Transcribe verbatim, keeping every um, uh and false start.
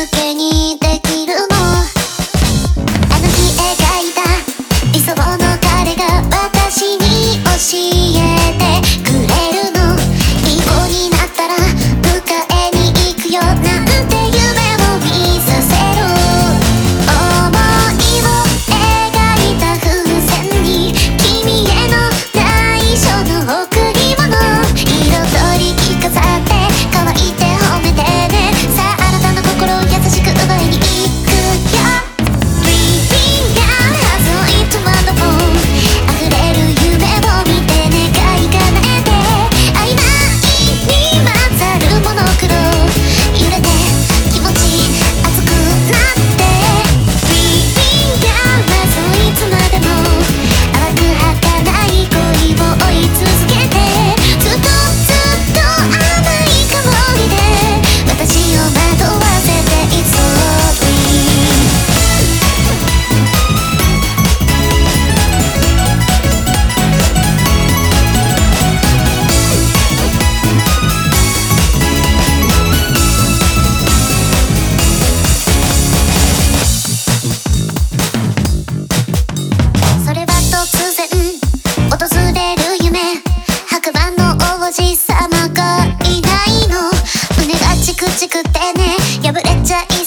けにできるの？あの日描いた理想の彼が私に教えてくれるの。いい子になったら迎えに行くよなんて夢を見させる。想いを描いた風船に君への内緒の贈り物、彩り着飾って乾いて褒めてね。さああなたの心を優しく奪いに行くよ。 Dreaming out 弾いた窓も溢れる夢を見て願い叶えて、曖昧に混ざるモノクロ揺れて気持ち熱くなって Dreaming out いつまでも淡く儚い恋を追い続けて、ずっとずっと甘い香りで私を惑わせて It's so lovely。 それは突然訪れる夢、白馬の王子様がいないの。胸がチクチクってね破れちゃい